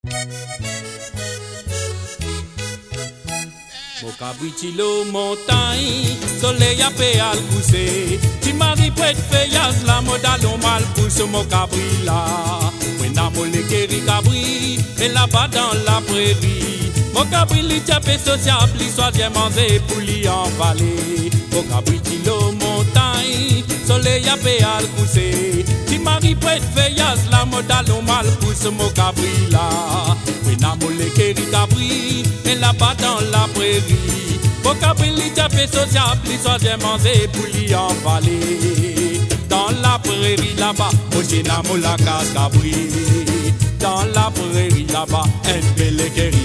Mokabriti montagne, soleil à paix à pousser. Tu m'arrives près de feuillage, la mode à l'on mal pousse mon cabri là. When a molé kéri cabri, et là-bas dans la prairie. Mon cabri li tapé sociable, li soit bien mangé pour li en vallée. Mokabriti montagne, soleil à paix à pousser. Tu m'arrives près de feuillage, la mode à l'on mal pousse mon cabri là. When a molé kéri cabri, et là-bas dans la prairie. Mon cabri li tapé sociable, li soit bien mangé pour li en vallée. Dans la prairie là-bas, moi j'ai namou la casse cabri. Dans la prairie là-bas, un bel kéri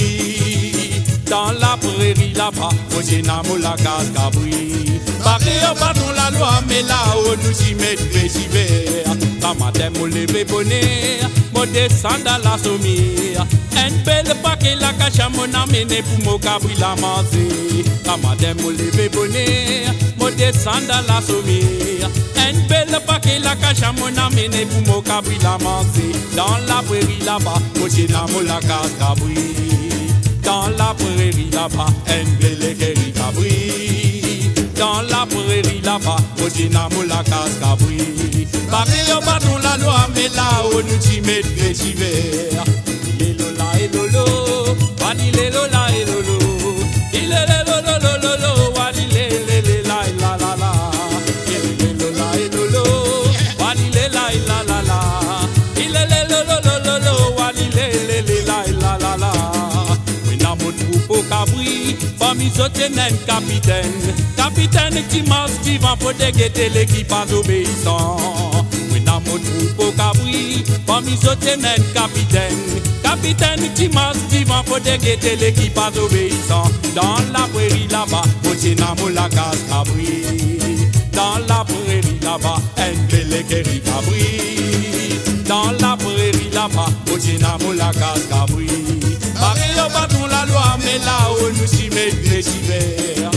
cabri. Dans la prairie là-bas, moi j'ai namou la casse cabri. Barré au bâton la loi, mais là-haut nous y mettons l'hiver. La matin, moi levé bonnet, moi descends dans la sommière. Un bel paquet la cache mon amené pour mon cabri la manger. La matin, moi levé bonnet, moi descends dans la sommière. Un bel paquet la cache mon amené pour mon cabri la manger. Dans la prairie là-bas, moi j'ai namou la casse cabri. Dans la prairie là-bas, un bel kéri cabri. Dans la prairie là-bas, moi j'ai namou la casse cabri. Barré au bâton la loi, mais là-haut nous t'y mettons l'hiver. Il est lola et lolo, wadi le lola et lolo. Il est le lolo lolo, wadi le la la la la. Il est lola et lolo, wadi le la la la. Il est le lolo lolo, wadi le la la la. When a mon troupeau cabri, famille sotienne capitaine. Capitaine qui marche, qui va pour déguetter l'équipage obéissant. When a mon troupeau cabri, famille sotienne capitaine. Capitaine qui marche, qui va pour déguetter l'équipage obéissant. Dans la prairie là-bas, moi j'ai namou la casse cabri. Dans la prairie là-bas, un bel kéri cabri. Dans la prairie là-bas, moi j'ai namou la casse cabri. Barré au bâton la loi, mais là-haut nous s'y mettons l'hiver.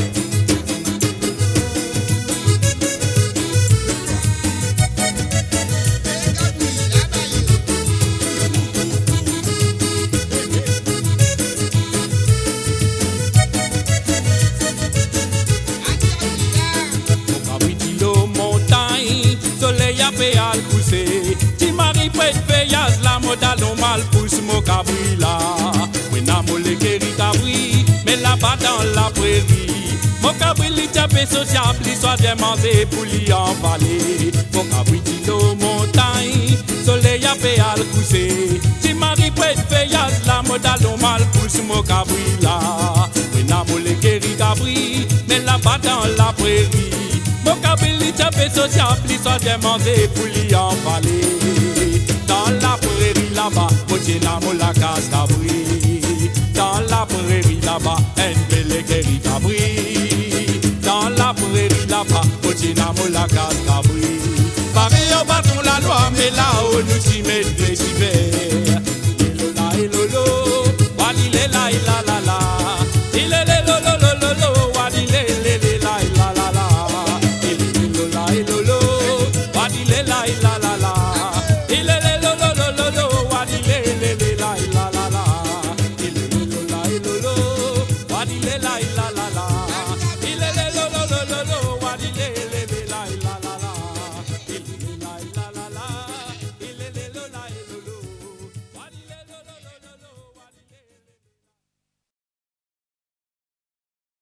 Soleil à paix à pousser. Tu m'arrives près de feuillage, la mode à l'on mal pousse mon cabri là. When a molé kéri cabri, mais là-bas dans la prairie. Mon cabri li tapé sociable, li soit bien mangé pour li en vallée. Mon cabri tilo montagne, soleil à paix à pousser. Tu m'arrives près de feuillage, la mode à l'on mal pousse mon cabri là. When a molé kéri cabri, mais là-bas dans la prairie. Mon cabri li tapé sociable, li soit bien mangé pour li en vallée. Dans la prairie là-bas, moi j'ai namou la casse cabri. Dans la prairie là-bas, un bel kéri cabri. Dans la prairie là-bas, moi j'ai namou la casse cabri. Barré au bâton la loi, mais là-haut nous y mettons l'hiver.